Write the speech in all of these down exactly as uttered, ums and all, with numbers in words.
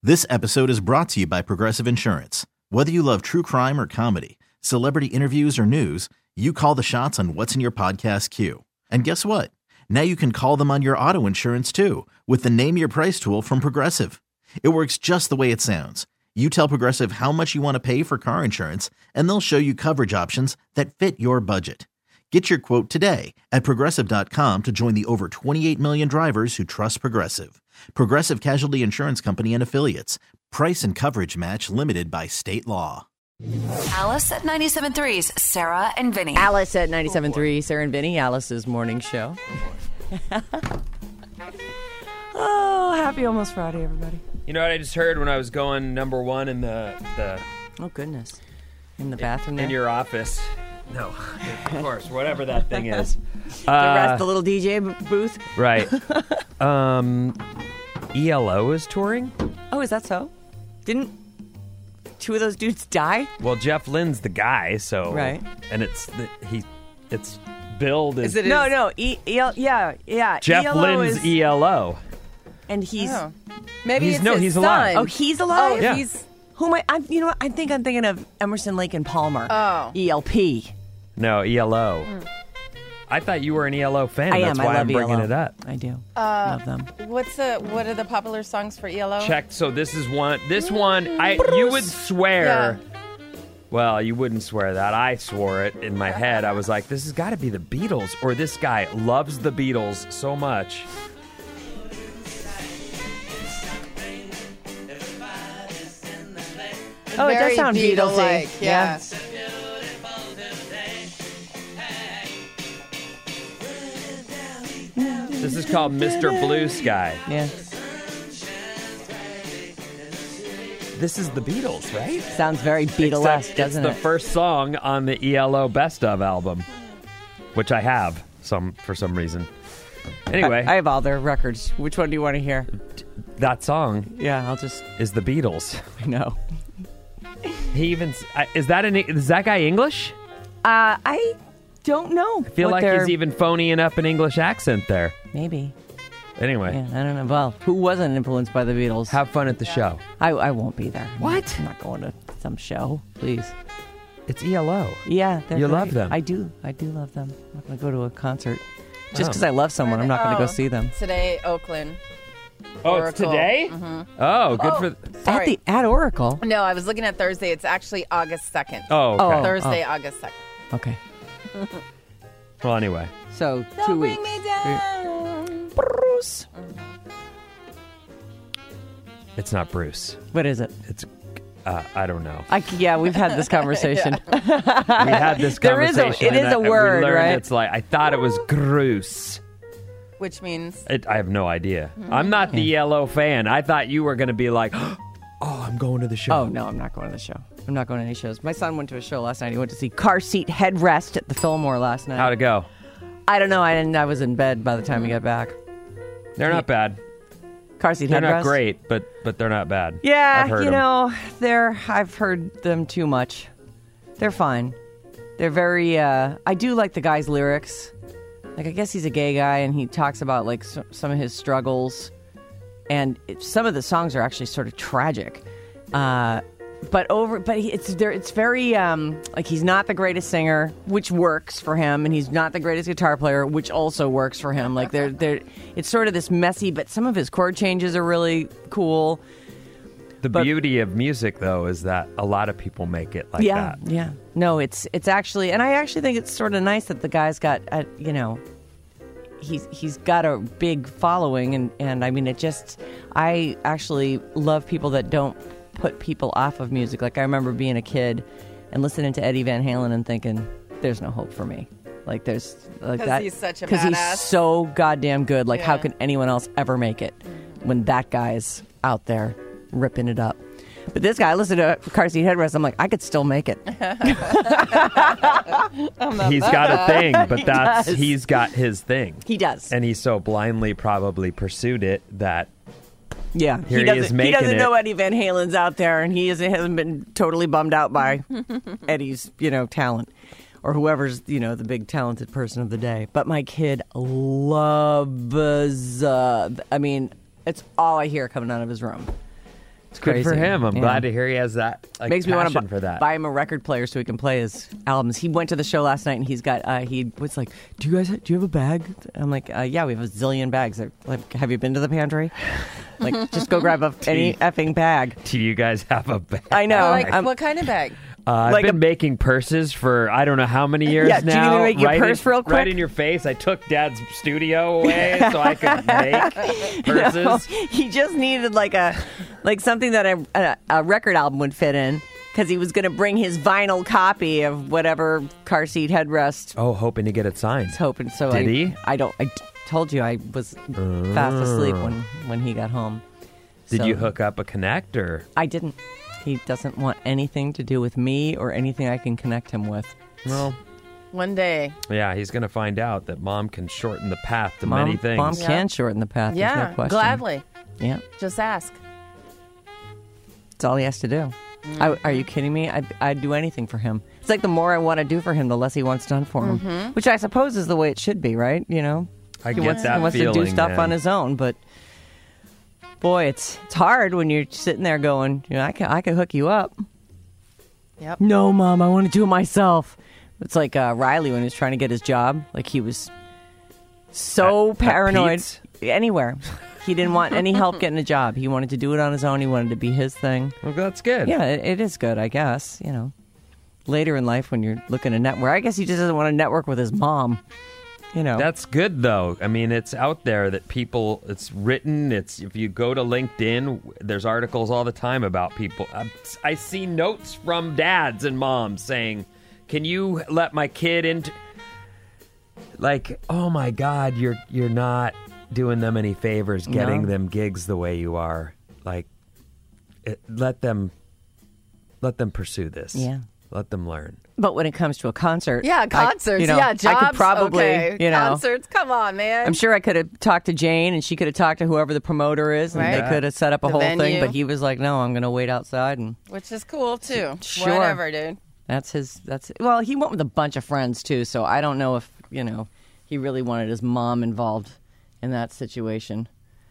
This episode is brought to you by Progressive Insurance. Whether you love true crime or comedy, celebrity interviews or news, you call the shots on what's in your podcast queue. And guess what? Now you can call them on your auto insurance too with the Name Your Price tool from Progressive. It works just the way it sounds. You tell Progressive how much you want to pay for car insurance, and they'll show you coverage options that fit your budget. Get your quote today at Progressive dot com to join the over twenty-eight million drivers who trust Progressive. Progressive Casualty Insurance Company and Affiliates. Price and coverage match limited by state law. Alice at ninety-seven point three's Sarah and Vinny. Alice at ninety-seven point three, Sarah and Vinny, Alice's morning show. Oh, happy almost Friday, everybody. You know what I just heard when I was going number one in the... the oh, goodness. In the bathroom in, in there? your office. No, of course, whatever that thing is. the Uh, rest, the little D J booth? right. Um, E L O is touring? Oh, is that so? Didn't two of those dudes die? Well, Jeff Lynne's the guy, so... Right. And it's... The, he, it's billed as... Is it no, no. E- E L yeah, yeah. Jeff E L O Lynne's is, E L O. And he's... Oh. Maybe He's- it's no, his he's son. alive. Oh, he's alive? Oh, Yeah. he's... Who am I? I'm, you know what? I think I'm thinking of Emerson, Lake, and Palmer. Oh. E L P. No, E L O. I thought you were an E L O fan. I That's am. why I love I'm bringing E L O. it up. I do. Uh, love them. What's the? What are the popular songs for E L O? Check. So this is one. This one, I you would swear. Well, you wouldn't swear that. I swore it in my head. I was like, this has got to be the Beatles, or this guy loves the Beatles so much. Oh, it does Very sound Beatles-y. Beatle-like. Yeah. This is called Mister Blue Sky. Yeah. This is the Beatles, right? Sounds very Beatlesque, Except doesn't it's it? the first song on the E L O Best Of album, which I have some for some reason. Anyway, I, I have all their records. Which one do you want to hear? that song Yeah, I'll just. is the Beatles. I know. He even is that an is that guy English? Uh, I don't know. I feel like he's even phoning up an English accent there. maybe. Anyway, Yeah, I don't know. Well, who wasn't influenced by the Beatles? have fun at the show. I I won't be there. What? I'm not going to some show. Please. It's E L O. Yeah, they're You great. love them. I do. I do love them. I'm not going to go to a concert just Oh. because I love someone. I'm not going to go Oh, see them. Today, Oakland. Oh, it's Oracle. today? Oh, good Oh, for. At sorry. the at Oracle. No, I was looking at Thursday. It's actually August second. Oh, okay. Oh. Thursday, August second. Okay. Well, anyway, So Don't two bring weeks. me down. Bruce. it's not Bruce. What is it? It's uh, I don't know. I, yeah, we've had this conversation. We had this There is a- conversation. it is and a I- we word, learned right? It's like I thought it was Bruce. Which means It, I have no idea. Mm-hmm. I'm not the E L O fan. I thought you were going to be like, oh, I'm going to the show. Oh, no, I'm not going to the show. I'm not going to any shows. My son went to a show last night. He went to see Car Seat Headrest at the Fillmore last night. How'd it go? I don't know. I didn't. I was in bed by the time he got back. They're not bad. Car Seat They're Headrest. not great, but but they're not bad. Yeah, I've heard you 'em. know, they're. I've heard them too much. They're fine. They're very. Uh, I do like the guy's lyrics. Like, I guess he's a gay guy, and he talks about like so, some of his struggles, and it, some of the songs are actually sort of tragic. Uh, but over, but he, it's there. It's very um, like he's not the greatest singer, which works for him, and he's not the greatest guitar player, which also works for him. Like they're they're. It's sort of this messy, but some of his chord changes are really cool. The But- beauty of music, though, is that a lot of people make it like yeah, that. yeah. No, it's it's actually, and I actually think it's sort of nice that the guy's got, a, you know, he's he's got a big following, and and I mean, it just, I actually love people that don't put people off of music. Like I remember being a kid and listening to Eddie Van Halen and thinking, there's no hope for me. Like there's like 'Cause that he's such a because he's badass. so goddamn good. Like how Yeah. can anyone else ever make it when that guy's out there ripping it up? But this guy, I listened to Car Seat Headrest. I'm like, I could still make it. He's got a thing, but that's does. he's got his thing, He does. and he so blindly probably pursued it that Yeah, Here he doesn't, is making doesn't it. know Eddie Van Halen's out there, and he isn't, hasn't been totally bummed out by Eddie's, you know, talent, or whoever's, you know, the big talented person of the day. But my kid loves. Uh, I mean, it's all I hear coming out of his room. It's crazy. Good for him. I'm Yeah. glad to hear he has that like, Makes me want passion to for that. buy him a record player so he can play his albums. He went to the show last night and he's got. Uh, he was like, "Do you guys? Do you have a bag?" I'm like, uh, "Yeah, we have a zillion bags." They're like, have you been to the pantry? Like, just go grab a, any effing bag. Do you guys have a bag? I know. like, I'm- what kind of bag? Uh, I've Like been a- making purses for I don't know how many years Yeah, do you now. need to make your right purse in, real quick? Right in your face. I took Dad's studio away so I could make purses. No, he just needed like a, like something that a, a, a record album would fit in because he was going to bring his vinyl copy of whatever car seat headrest. Oh, hoping to get it signed. Was hoping so. Did I, he? I don't. I t- told you I was fast asleep when when he got home. Did So- you hook up a connect or? I didn't. He doesn't want anything to do with me or anything I can connect him with. Well, One day. yeah, he's going to find out that Mom can shorten the path to Mom, many things. Mom Yeah. can shorten the path. There's Yeah, no question. gladly. Yeah, Just ask. that's all he has to do. I, are you kidding me? I'd, I'd do anything for him. It's like the more I want to do for him, the less he wants done for him. Mm-hmm. Which I suppose is the way it should be, right? You know, I he get wants, that he wants feeling, to do stuff man. on his own, but boy, it's it's hard when you're sitting there going, you know, I can I can hook you up. Yep. No, Mom, I want to do it myself. It's like uh, Riley when he was trying to get his job. Like he was so At- at paranoid Pete's? anywhere. He didn't want any help getting a job. He wanted to do it on his own. He wanted to be his thing. Well, that's good. Yeah, it, it is good, I guess. You know, later in life when you're looking to network, I guess he just doesn't want to network with his mom. You know, That's good, though. I mean, it's out there that people, it's written. It's if you go to LinkedIn, there's articles all the time about people. I, I see notes from dads and moms saying, can you let my kid into, like, oh my God, you're you're not doing them any favors getting No. them gigs the way you are. Like, it, let them, let them pursue this. Yeah. Let them learn. but when it comes to a concert, Yeah, I- concerts. you know, yeah, jobs. I could probably, okay. you know, Concerts. Come on, man. I'm sure I could have talked to Jane and she could have talked to whoever the promoter is and Right. they could have set up a The whole thing, venue. but he was like, no, I'm going to wait outside. And Which is cool, too. Sure. Whatever, dude. that's his, that's, well, he went with a bunch of friends too. So I don't know if, you know, he really wanted his mom involved in that situation.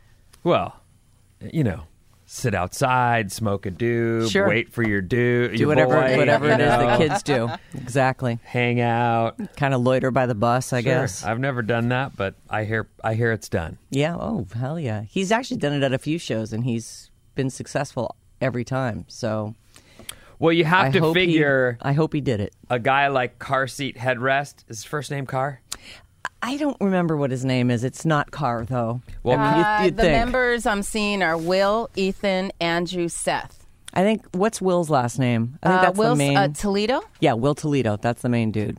Well, you know, sit outside, smoke a doob, Sure. wait for your dude, Do your whatever, boy, whatever you it is know, that kids do. Exactly. hang out. Kind of loiter by the bus, I Sure. guess. I've never done that, but I hear I hear it's done. Yeah. Oh, hell yeah. He's actually done it at a few shows and he's been successful every time. So Well, you have I to hope figure he, I hope he did it. a guy like Car Seat Headrest. Is his first name Car? I don't remember what his name is. It's not Carr, though. Well, I mean, Uh, you'd, you'd the think. members I'm seeing are Will, Ethan, Andrew, Seth. I think, what's Will's last name? I think Uh, that's Will's, the main. uh, Toledo? yeah, Will Toledo. That's the main dude.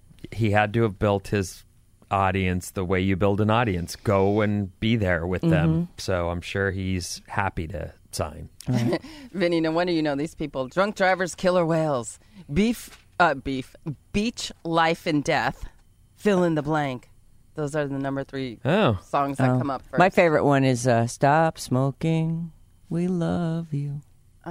he had to have built his audience the way you build an audience. Go and be there with them. Mm-hmm. So I'm sure he's happy to sign. Vinny, no wonder you know these people. Drunk drivers, killer whales. Beef, uh, beef. Beach, life, and death. Fill in the blank. Those are the number three Oh. songs that Oh. come up first. My favorite one is uh, Stop Smoking. We love you.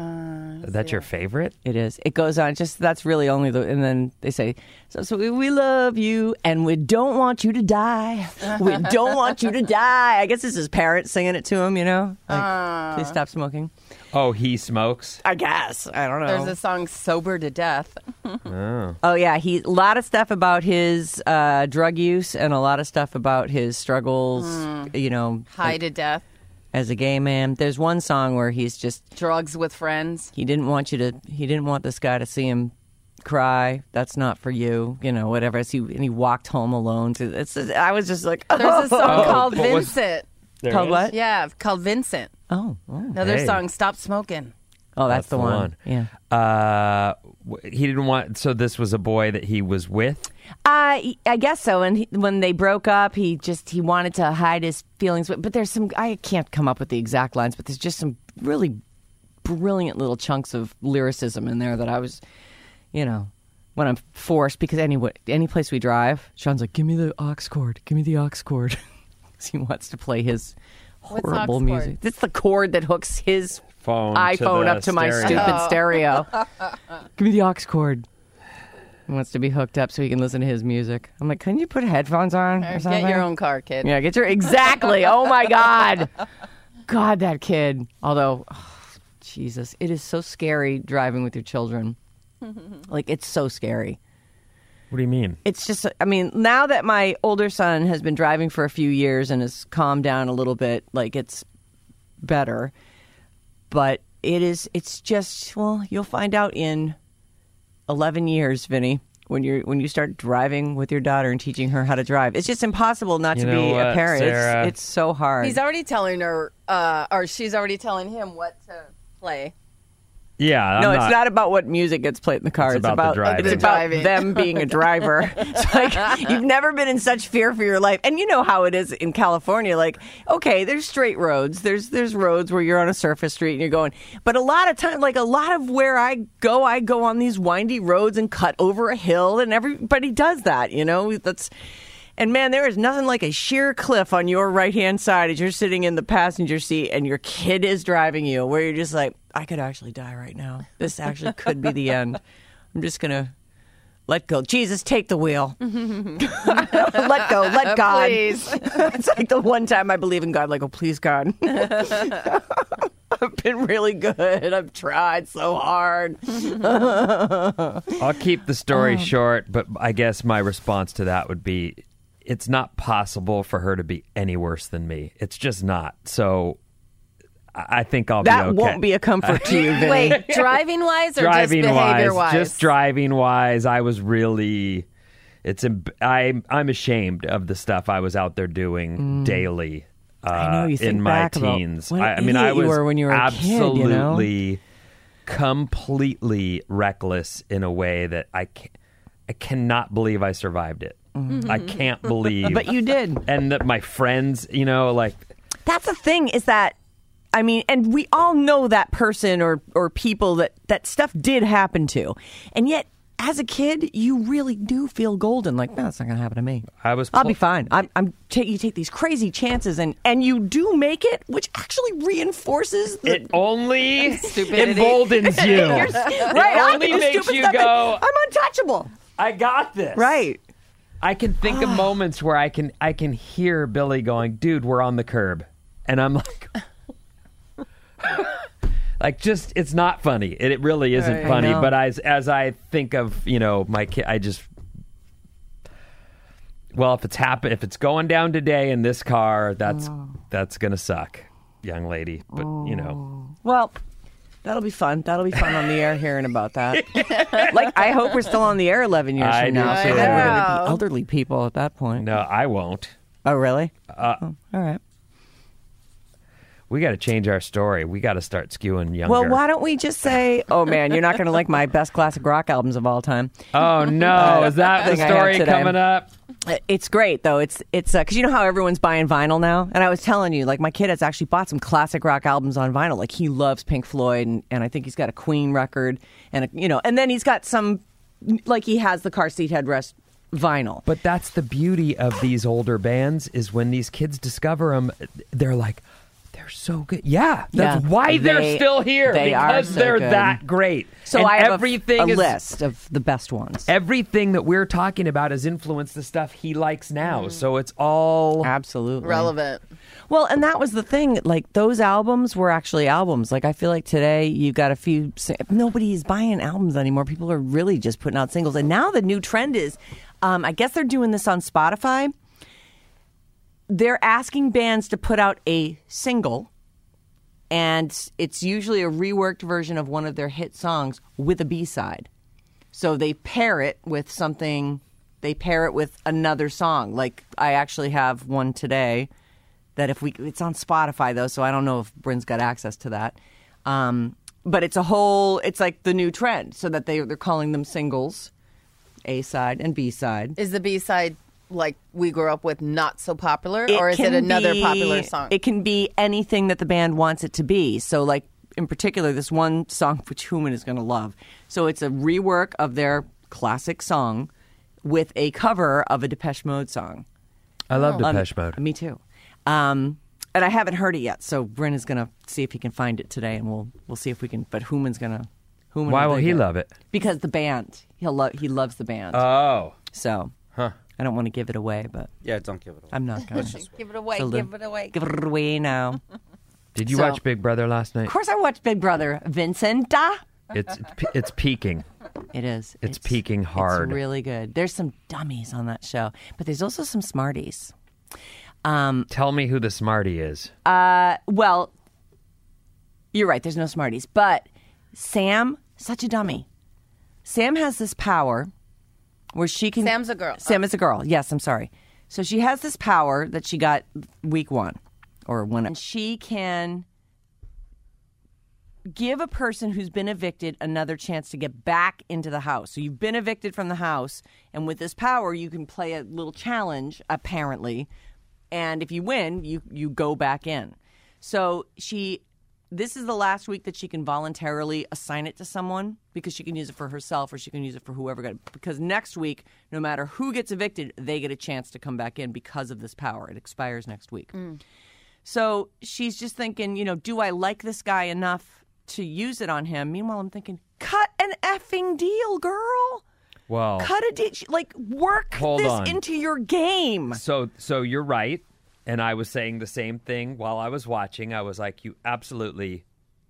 Uh, That's your favorite? It is. It goes on. Just that's really only the. And then they say, "So, so we, we love you, and we don't want you to die. We don't want you to die." I guess this is parents singing it to him. You know, like, please stop smoking. Oh, he smokes? I guess I don't know. There's a song, Sober to Death. Oh. Oh yeah, he a lot of stuff about his uh, drug use and a lot of stuff about his struggles. You know, High like, to Death. as a gay man. There's one song where he's just Drugs with Friends. he didn't want you to. He didn't want this guy to see him cry. That's not for you. You know, whatever. As he and he walked home alone. To, it's. I was just like, There's a song Oh, called what was- Vincent. There Called is? what? Yeah, called Vincent. Oh, oh, Another Hey. song, Stop Smoking. oh, that's, That's the, the one. one. Yeah. Uh, w- he didn't want. So this was a boy that he was with. Uh, I guess so. And he, when they broke up, he just he wanted to hide his feelings. But, but there's some I can't come up with the exact lines, but there's just some really brilliant little chunks of lyricism in there that I was, you know, when I'm forced because any any place we drive, Sean's like, "Give me the aux cord, give me the aux cord," 'cause he wants to play his What's horrible aux music. cord? It's the cord that hooks his Phone to iPhone the up to my stereo. stupid stereo. Give me the aux cord. He wants to be hooked up so he can listen to his music. I'm like, couldn't you put headphones on or Or something? get your own car, kid. Yeah, get your exactly. Oh my God, God, that kid. Although, oh, Jesus, it is so scary driving with your children. Like, it's so scary. What do you mean? It's just, I mean, now that my older son has been driving for a few years and has calmed down a little bit, like, it's better. But it is, it's just, well, you'll find out in eleven years, Vinny, when you're when you start driving with your daughter and teaching her how to drive. It's just impossible not You to know be what, a parent. Sarah? It's, it's so hard. He's already telling her, uh, or she's already telling him what to play. Yeah. I'm no, it's not about what music gets played in the car. It's about the driving. It's about Driving. them being a driver. It's like you've never been in such fear for your life, and you know how it is in California. Like, okay, there's straight roads. There's there's roads where you're on a surface street and you're going. But a lot of time, like a lot of where I go, I go on these windy roads and cut over a hill, and everybody does that. You know, that's. And man, there is nothing like a sheer cliff on your right-hand side as you're sitting in the passenger seat and your kid is driving you, where you're just like, I could actually die right now. This actually could be the end. I'm just going to let go. Jesus, take the wheel. Let go. Let God. Please. It's like the one time I believe in God, like, oh, please, God. I've been really good. I've tried so hard. I'll keep the story Oh. short, but I guess my response to that would be, it's not possible for her to be any worse than me. It's just not. So I I think I'll That be okay. won't be a comfort to you, Vinny. Wait, driving wise or driving just behavior wise, wise? just driving wise, I was really. It's emb- I I'm ashamed of the stuff I was out there doing daily. Uh, I know, you think in my back about teens. what an I, I mean, I idiot you was were when you were a kid, you know? absolutely, completely reckless in a way that I can I cannot believe I survived it. I can't believe. But you did. And that my friends, you know, like. That's the thing is that, I mean, and we all know that person or, or people that, that stuff did happen to. And yet, as a kid, you really do feel golden. Like, no, it's not going to happen to me. I was I'll pl- be fine. I'm, I'm ta- you take these crazy chances, and, and you do make it, which actually reinforces the... It only Stupidity. emboldens you. right, It I only do makes stupid you stuff, go, and I'm untouchable. I got this. Right. I can think of moments where I can I can hear Billy going, dude, we're on the curb. And I'm like, like just, it's not funny. It, it really isn't Right. funny. I know. But as, as I think of, you know, my kid, I just, well, if it's happen, if it's going down today in this car, that's, that's going to suck, young lady. But, you know. Well, that'll be fun. That'll be fun on the air hearing about that. Like, I hope we're still on the air eleven years I from do now. too. So then we're going to I be know. elderly people at that point. No, I won't. Oh, really? Uh, Oh, all right. We got to change our story. We got to start skewing younger. Well, why don't we just say, oh, man, you're not going to like my best classic rock albums of all time. Oh, no. Is that the Thing I have story today. coming up? It's great, though. It's it's because you know how everyone's buying vinyl now? And I was telling you, like, my kid has actually bought some classic rock albums on vinyl. Like, he loves Pink Floyd, and, and I think he's got a Queen record. And, a, you know, and then he's got some, like, he has the car seat headrest vinyl. But that's the beauty of these older bands is when these kids discover them, they're like, they're so good. Yeah, that's Yeah. why they're They- still here they are because so they're good. that great. So and I have a- everything a, is, list of the best ones. Everything that we're talking about has influenced the stuff he likes now. So it's all Absolutely. Relevant. Well, and that was the thing. Like, those albums were actually albums. Like, I feel like today you've got a few. Nobody is buying albums anymore. People are really just putting out singles. And now the new trend is, um, I guess they're doing this on Spotify. They're asking bands to put out a single, and it's usually a reworked version of one of their hit songs with a B-side. So they pair it with something. They pair it with another song. Like, I actually have one today. That if we, it's on Spotify though, so I don't know if Bryn's got access to that. Um, but it's a whole, it's like the new trend, so that they they're calling them singles, A side and B side. Is the B side like we grew up with not so popular, or is it can another be- popular song? It can be anything that the band wants it to be. So, like in particular, this one song which Human is going to love. So it's a rework of their classic song with a cover of a Depeche Mode song. I love Um, Depeche Mode. Me too. Um, and I haven't heard it yet, so Bryn is going to see if he can find it today, and we'll we'll see if we can. But Human's going to. Human Why will dig he it. love it? Because the band. He'll love. He loves the band. Oh, so huh. I don't want to give it away, but Yeah, don't give it away. I'm not going to Give it away, So give the- it away. give it away now. Did you So- watch Big Brother last night? Of course I watched Big Brother. Vincenta. It's it's peaking. It is. It's peaking hard. It's really good. There's some dummies on that show, but there's also some smarties. Um, Tell me who the smarty is. uh, well, you're right. There's no smarties, but Sam, such a dummy. Sam has this power where she can. Sam's a girl. Sam is a girl. Yes, I'm sorry. So she has this power that she got week one, or when, and she can give a person who's been evicted another chance to get back into the house. So you've been evicted from the house, and with this power, you can play a little challenge, apparently, and if you win, you you go back in. So she, this is the last week that she can voluntarily assign it to someone because she can use it for herself or she can use it for whoever got it. Because next week, no matter who gets evicted, they get a chance to come back in because of this power. It expires next week. Mm. So she's just thinking, you know, do I like this guy enough to use it on him? Meanwhile, I'm thinking, cut an effing deal, girl. Well, Cut a deal. Like, work Hold this on. into your game. so so you're right, and I was saying the same thing while I was watching. I was like, you absolutely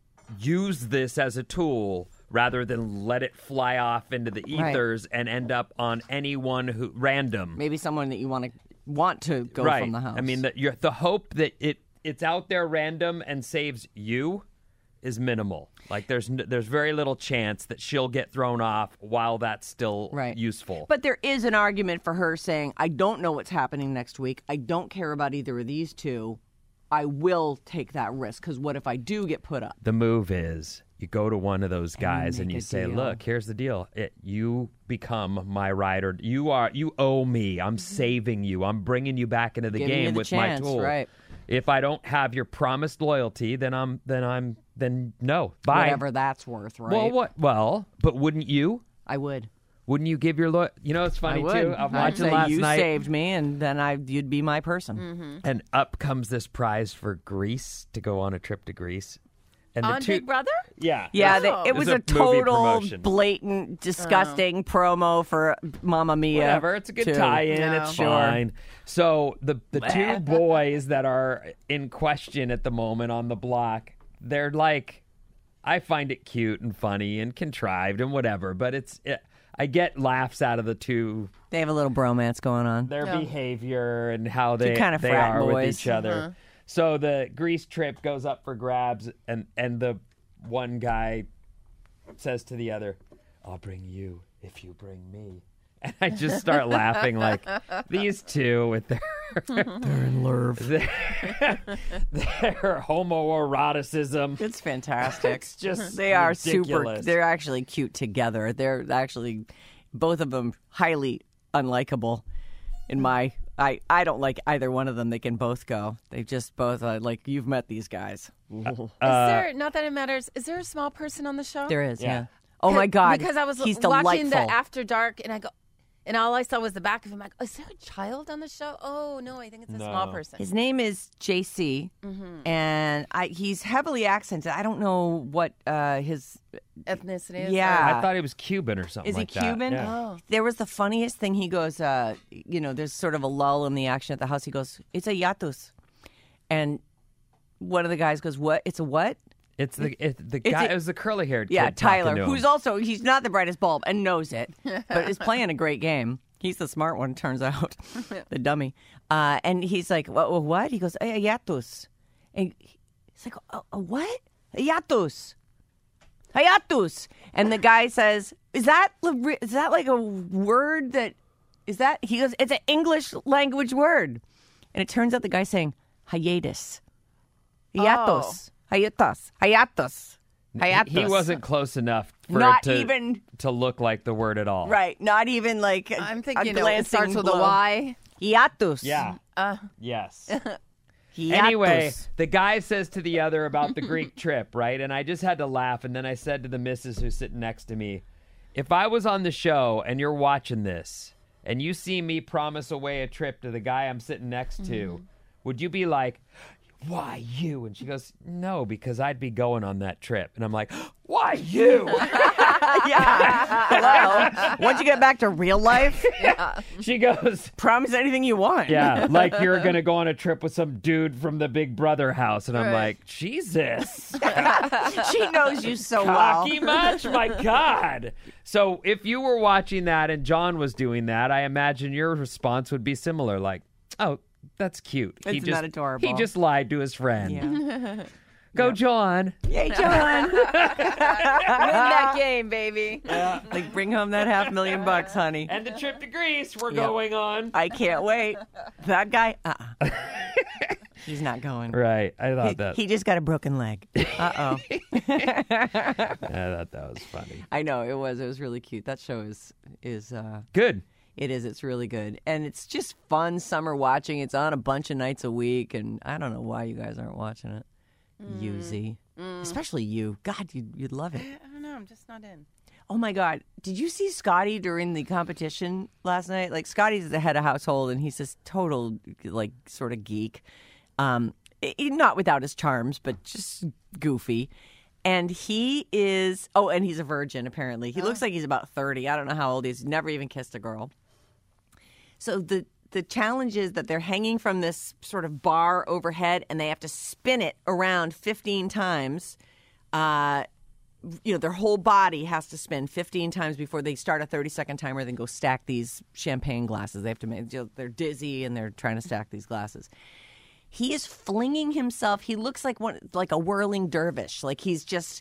use this as a tool rather than let it fly off into the Right. ethers and end up on anyone who random. Maybe someone that you want to want to go right. from the house. I mean, the, you're, the hope that it it's out there random and saves you is minimal. Like there's n- there's very little chance that she'll get thrown off while that's still Right. useful. But there is an argument for her saying, I don't know what's happening next week. I don't care about either of these two. I will take that risk because what if I do get put up? the move is you go to one of those guys and, make you a say, deal. "Look, here's the deal. It, you become my rider. You are you owe me. I'm saving you. I'm bringing you back into the Giving you game the with chance, my tool. right. If I don't have your promised loyalty, then I'm then I'm then no. Bye. Whatever that's worth, right? Well, what? Well, but wouldn't you? I would. Wouldn't you give your lo- You know, it's funny I would. too. I'm I'd watching say last you night, saved me, and then I you'd be my person. Mm-hmm. and up comes this prize for Greece to go on a trip to Greece. And the On two, Big Brother? yeah, Yeah, Oh. they, it It was was a, a movie total promotion. blatant, disgusting promo for Mamma Mia. Whatever. It's a good too. tie-in. No. It's Sure. fine. So the the two boys that are in question at the moment on the block, they're like, I find it cute and funny and contrived and whatever, but it's it, I get laughs out of the two, They have a little bromance going on. their Yeah. behavior and how they kind of they frat are with boys. each other. Uh-huh. So the Greece trip goes up for grabs, and and the one guy says to the other, "I'll bring you if you bring me." And I just start laughing like these two with their They're in love. their, their homoeroticism. It's fantastic. It's just they are super. ridiculous. They're actually cute together. They're actually both of them highly unlikable. In my, I, I don't like either one of them. They can both go. They just both uh, like you've met these guys. Is there, not that it matters, is there a small person on the show? There is, Yeah. yeah. Oh my God, Because I was he's watching delightful. the After Dark, and I go, and all I saw was the back of him. I go, is there a child on the show? Oh no, I think it's a small No. person. His name is J C, Mm-hmm. and I, he's heavily accented. I don't know what uh, his. Ethnicity is? Yeah. I thought he was Cuban or something Is he like that. Cuban? Yeah. Oh. There was the funniest thing. He goes, uh, you know, there's sort of a lull in the action at the house. He goes, "It's a yatus," and one of the guys goes, "What? It's a what?" It's the it, the It's guy. a- it was the curly haired Yeah, kid talking Tyler, to him. who's also he's not the brightest bulb and knows it, but is playing a great game. He's the smart one, turns out, the dummy. Uh, and he's like, "What? What?" He goes, "A yatus," and he's like, "A, a what? A yatus." Hiatus. And the guy says, "Is that li- is that like a word that is that?" He goes, "It's an English language word." And it turns out the guy's saying hiatus. Hiatus. Hiatus. Hiatus. Hiatus. He wasn't close enough for Not it to, even- to look like the word at all. right. Not even like a, I'm a thinking, you know, it glancing starts with a blow. Y. Hiatus. Yeah. Uh, Yes. Hiatus. Anyway, the guy says to the other about the Greek trip, right? And I just had to laugh. And then I said to the missus who's sitting next to me, if I was on the show and you're watching this and you see me promise away a trip to the guy I'm sitting next to, Mm-hmm. would you be like, why you? And she goes, no, because I'd be going on that trip. And I'm like, why you? Yeah. Hello. Once you get back to real life, She goes, promise anything you want. yeah, like you're going to go on a trip with some dude from the Big Brother house. And I'm Right. like, Jesus. She knows you so Cocky well. much? My God. So if you were watching that and John was doing that, I imagine your response would be similar. Like, oh, that's cute. he Isn't just, that adorable? He just lied to his friend. Yeah. Go, John. Yay, John. Win that game, baby. Like, bring home that half million bucks, honey. And the trip to Greece we're Yep. going on. I can't wait. That guy, uh-uh. He's not going. Right. I thought He, that. he just got a broken leg. Uh-oh. I thought that was funny. I know, it was. It was really cute. That show is, is uh, Good. it is. It's really good. And it's just fun summer watching. It's on a bunch of nights a week. And I don't know why you guys aren't watching it. You, Z. Especially you. God, you'd, you'd love it. I don't know. I'm just not in. Oh my God! Did you see Scotty during the competition last night? Like Scotty's the head of household, and he's this total like sort of geek. Um, he, not without his charms, but just goofy. And he is. Oh, and he's a virgin. Apparently, he looks like he's about thirty. I don't know how old he is. Never even kissed a girl. So the the challenge is that they're hanging from this sort of bar overhead, and they have to spin it around fifteen times. Uh, you know, their whole body has to spin fifteen times before they start a thirty-second timer, then go stack these champagne glasses. They have to make, you know, they're dizzy and they're trying to stack these glasses. He is flinging himself. He looks like one, like a whirling dervish. Like he's just,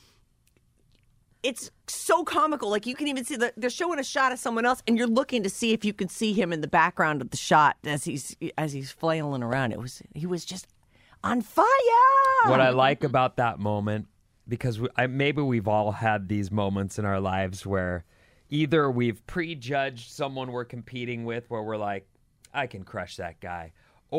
it's so comical. Like you can even see the, they're showing a shot of someone else, and you're looking to see if you can see him in the background of the shot as he's as he's flailing around. It was he was just on fire. What I like about that moment, because we, I, maybe we've all had these moments in our lives where either we've prejudged someone we're competing with where we're like, I can crush that guy.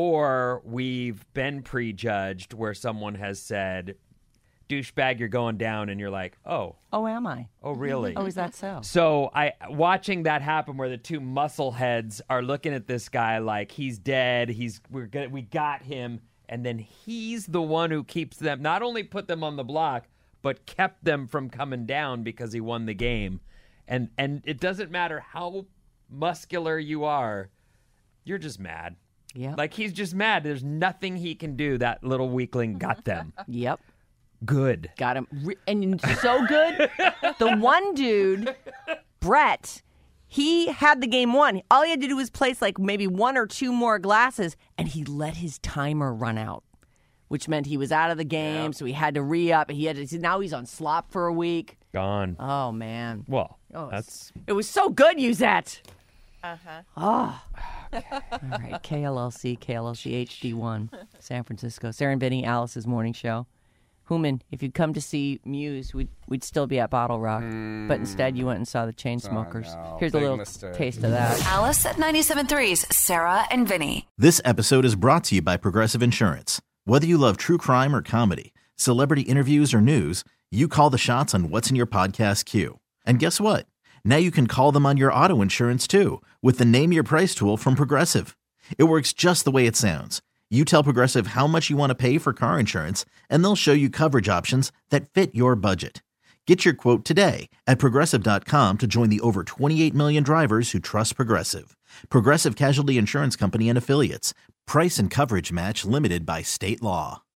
Or we've been prejudged where someone has said, douchebag, you're going down. And you're like, oh, Oh, am I? oh, really? Oh, is that so? So I watching that happen where the two muscle heads are looking at this guy like he's dead. He's we're good, we got him. And then he's the one who keeps them, not only put them on the block, but kept them from coming down because he won the game. And and it doesn't matter how muscular you are, you're just mad. Yep. Like he's just mad. There's nothing he can do. That little weakling got them. Yep. Good. Got him. Re- And so good. The one dude, Brett, he had the game won. All he had to do was place like maybe one or two more glasses, and he let his timer run out, which meant he was out of the game, so he had to re-up. He had to, now he's on slop for a week. Gone. Oh, man. Well, Oh, that's It was so good, Uzette. Uh-huh. Oh. All right. K L L C, K L L C H D one, San Francisco. Sarah and Vinny, Alice's morning show. Human, if you'd come to see Muse, we'd, we'd still be at Bottle Rock. Mm. But instead, you went and saw the Chainsmokers. no. Here's a Big little mistake. taste of that. Alice at ninety-seven point three's Sarah and Vinny. This episode is brought to you by Progressive Insurance. Whether you love true crime or comedy, celebrity interviews or news, you call the shots on what's in your podcast queue. And guess what? Now you can call them on your auto insurance too with the Name Your Price tool from Progressive. It works just the way it sounds. You tell Progressive how much you want to pay for car insurance, and they'll show you coverage options that fit your budget. Get your quote today at Progressive dot com to join the over twenty-eight million drivers who trust Progressive. Progressive Casualty Insurance Company and Affiliates. Price and coverage match limited by state law.